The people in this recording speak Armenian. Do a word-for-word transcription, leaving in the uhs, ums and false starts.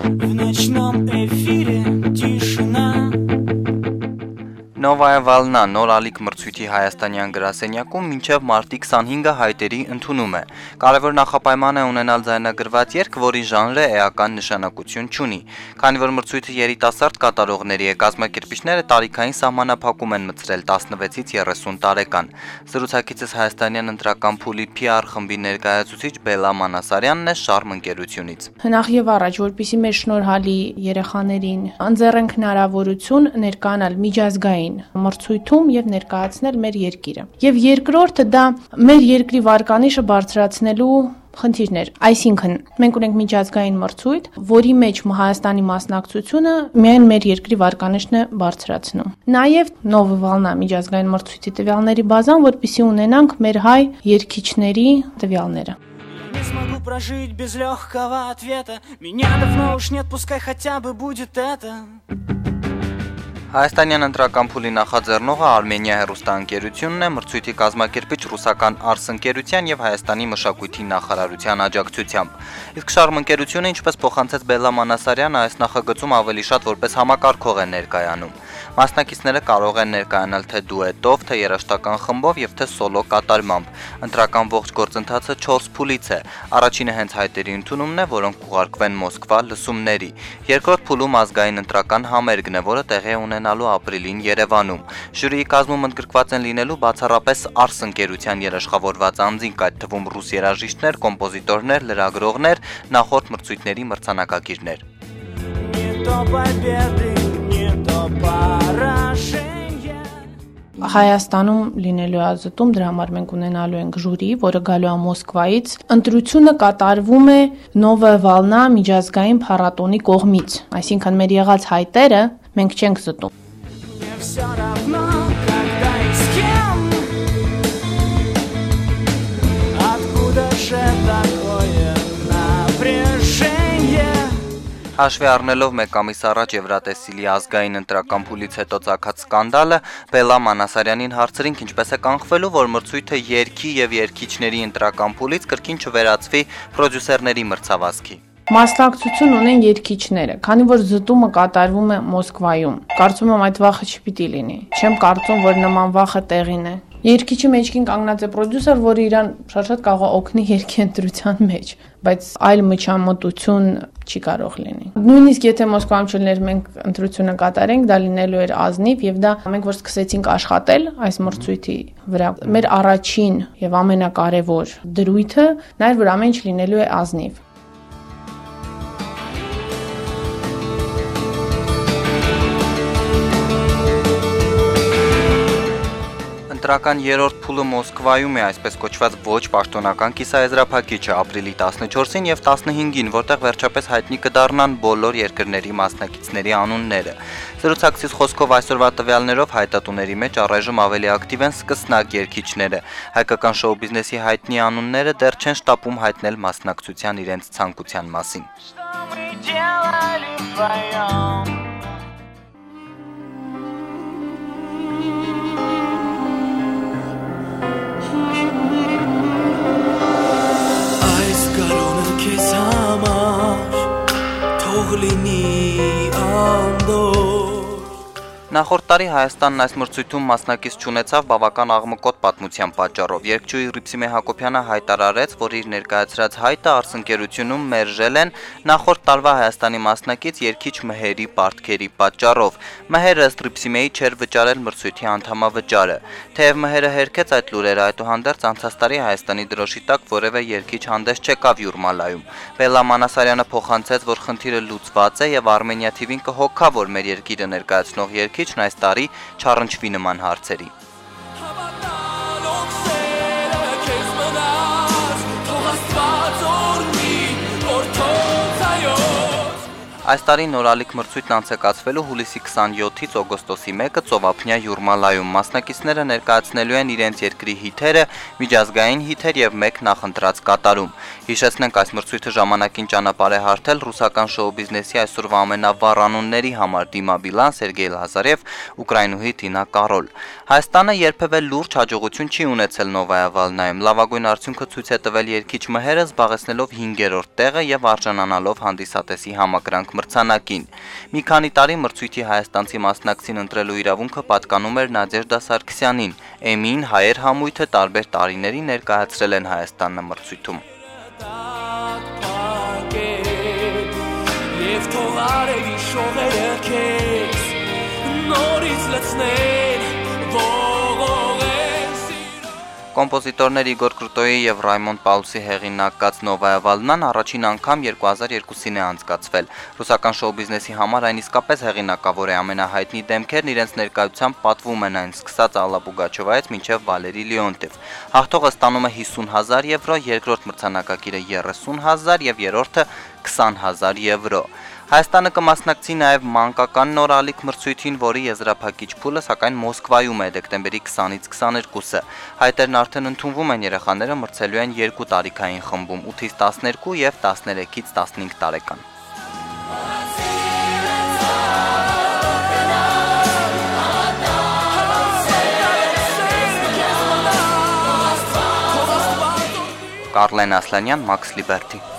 В ночном эфире тишина. Նովայա Վալնա նոր ալիք մրցույթի հայաստանյան գրասենյակում մինչև մարտի քսանհինգը հայտերի ընդունում է։ Կարևոր նախապայման է ունենալ ձայնագրված երգ, որի ժանրը էական նշանակություն չունի։ Քանի որ մրցույթը երիտասարդ կատարողների է, կազմակերպիչները տարիքային սահմանափակում են մտցրել տասնվեցից երեսուն տարեկան։ Զրուցակիցս հայաստանյան ընտրական փուլի P R խմբի ներկայացուցիչ Բելլա Մանասարյանն է Շարմ ընկերությունից։ Նախ եւ առաջ, որպեսզի մեր շնորհալի երեխաներին ընձեռենք հնարավորություն ներկայանալ միջազգային մրցույթում եւ ներկայացնել մեր երկիրը։ Եվ երկրորդը դա մեր երկրի վարկանիշը բարձրացնելու խնդիրներ, այսինքն մենք ունենք միջազգային մրցույթ, որի մեջ Հայաստանի մասնակցությունը միայն մեր երկրի վարկանիշն է բարձրացնում։ Նաև Նովայա Վալնա միջազգային մրցույթի տվյալների բազան, որպեսզի ունենանք մեր հայ երգիչների տվյալները։ Не смогу прожить без легкого ответа. Меня давно уж нет, пускай хотя бы будет это. Հայաստանյան ընտրական փուլի նախաձեռնողը Արմենիա հեռուստաընկերությունն է, մրցույթի կազմակերպիչ ռուսական Ars ընկերության եւ Հայաստանի մշակույթի նախարարության աջակցությամբ։ Իսկ Շարմ ընկերությունը, ինչպես փոխանցեց Բելլա Մանասարյանը, այս նախագծում ավելի շատ որպես համակարգող է ներկայանում։ Մասնակիցները կարող են ներկայանալ թե դուետով, թե երաժշտական խմբով եւ թե սոլո կատարմամբ։ Ընտրական ողջ գործընթացը չորս փուլից է։ Առաջինը հենց հայտերի ընդունումն է, որոնք կուղարկվեն Մոսկվա լսումների։ Երկրորդ փուլում ազգային ընտրական համերգն է, որը տեղի է ունենալու ապրիլին Երևանում։ Ժյուրիի կազմում ընդգրկված են լինելու բացառապես Ars ընկերության երաշխավորված անձինք, այդ թվում ռուս երաժիշտներ, կոմպոզիտորներ, լրագրողներ, նախորդ մրցույթների մրցանակակիրներ։ Հայաստանում լինելու ազատում դրա համար մենք ունենալու ենք ժյուրի, որը գալու է Մոսկվայից։ Ընտրությունը կատարվում է Նովայա Վալնա միջազգային փառատոնի կողմից, այսինքն մեր եղած հայտերը մենք չենք զտում։ Հաշվի առնելով մեկ ամիս առաջ Եվրատեսիլի ազգային ընտրական փուլից հետո ծագած սկանդալը, Բելլա Մանասարյանին հարցրինք ինչպես է կանխվելու, որ մրցույթը երգի եւ երգիչների ընտրական փուլից կրկին չվերածվի պրոդյուսերների մրցավազքի։ Մասնակցություն ունեն երգիչները, քանի որ զտումը կատարվում է Մոսկվայում։ Կարծում եմ այդ վախը չպիտի լինի։ Չեմ կարծում, որ նման վախը տեղին է։ Երգիչի մեջքին կանգնած է պրոդյուսեր, որը իրան շատ-շատ կարող է օգնի երգի ընտրության մեջ, բայց այլ միջամտություն չի կարող լինի։ Նույնիսկ եթե Մոսկվայում չլիներ մենք ընտրությունը կատարենք, դա լինելու էր ազնիվ եւ դա մենք որ սկսեցինք աշխատել այս մրցույթի վրա, մեր առաջին եւ ամենակարևոր դրույթը նա էր, որ ամեն ինչ լինելու է ազնիվ։ Ընտրական երրորդ փուլը Մոսկվայում է, այսպես կոչված ոչ պաշտոնական կիսաեզրափակիչը ապրիլի տասնչորսին եւ տասնհինգին, որտեղ վերջապես հայտնի կդառնան բոլոր երկրների մասնակիցների անունները։ Զրուցակցից խոսքով այսօրվա տվյալներով հայտատուների մեջ առայժմ ավելի ակտիվ են սկսնակ երգիչները։ Հայկական շոու բիզնեսի հայտնի անունները դեռ չեն շտապում հայտնել մասնակցության իրենց ցանկության մասին։ Նախորդ տարի Հայաստանն այս մրցույթում մասնակից չունեցավ բավական աղմկոտ պատմության պատճառով։ Երգչուհի Հռիփսիմե Հակոբյանը հայտարարեց, որ իր ներկայացրած հայտը Ars ընկերությունում մերժել են նախորդ տարվա Հայաստանի մասնակից երգիչ Մհերի պարտքերի պատճառով։ Մհերը ըստ Հռիփսիմեի չէր վճարել մրցույթի անդամավճարը։ Թեև Մհերը հերքեց այդ լուրերը, այդուհանդերձ անցած տարի Հայաստանի դրոշի տակ որևէ երգիչ հանդես չեկավ Յուրմալայում։ Բելլա Մանասարյանը փոխանցեց, որ խնդիրը լուծված է եւ Արմենիա T V-ն կհոգա, որ մեր երկիրը ներկայացնող երգիչն այս տարի չառնչվի նման հարցերի։ Այս տարի նորալիք մրցույթն անցկացվելու հուլիսի քսանյոթից օգոստոսի մեկը Ծովափնյա Յուրմալայում մասնակիցները ներկայացնելու են իրենց երկրի հիթերը, միջազգային հիթեր եւ մեկ նախընտրած կատարում։ Հիշեցնենք, այս մրցույթը ժամանակին ճանապարհ է հարթել ռուսական շոու բիզնեսի այսօրվա ամենավառ անունների համար Դիմա Բիլան, Սերգեյ Լազարև, ուկրաինուհի Տինա Կարոլ։ Հայաստանը երբևէ լուրջ հաջողություն չի ունեցել Նովայա Վալնայում։ Լավագույն արդյունքը ցույց է տվել երգիչ Մհերը, զբաղեցնելով հինգերորդ տեղը եւ արժանանալով հանդիսատեսի համակրանք մրցանակին։ Մի քանի տարի մրցույթի հայաստանցի մասնակցին ընտրելու իրավունքը պատկանում էր Նադեժդա Սարգսյանին։ Էմին հայեր համույթը տարբեր տարիների ներկայացրել են Հայաստան մրցույթում։ Եվ թող արևի շողերը քեզ նորից լցնեն ողողեն սիրո։ Կոմպոզիտորներ Իգոր Կրուտոյի եւ Ռայմոնդ Պաուլսի հեղինակած Նովայա Վալնան առաջին անգամ երկու հազար երկուսին է անցկացվել։ Ռուսական շոու բիզնեսի համար այն իսկապես հեղինակավոր է, ամենահայտնի դեմքերն իրենց ներկայությամբ պատվում են այն, սկսած Ալլա Պուգաչովայից մինչև Վալերի Լեոնտև։ Հաղթողը ստանում է հիսուն հազար եվրո, երկրորդ մրցանակակիրը երեսուն հազար եւ երրորդը քսան հազար եվրո։ Հայաստանը կմասնակցի նաև մանկական նոր ալիք մրցույթին, որի եզրափակիչ փուլը սակայն Մոսկվայում է դեկտեմբերի քսանից քսաներկուսը։ Հայտերն արդեն ընդունվում են, երեխաները մրցելու են երկու տարիքային խմբում՝ ութից տասներկու եւ տասներեքից տասնհինգ տարեկան։ Կարլեն Ասլանյան, Մաքս Լիբերթի։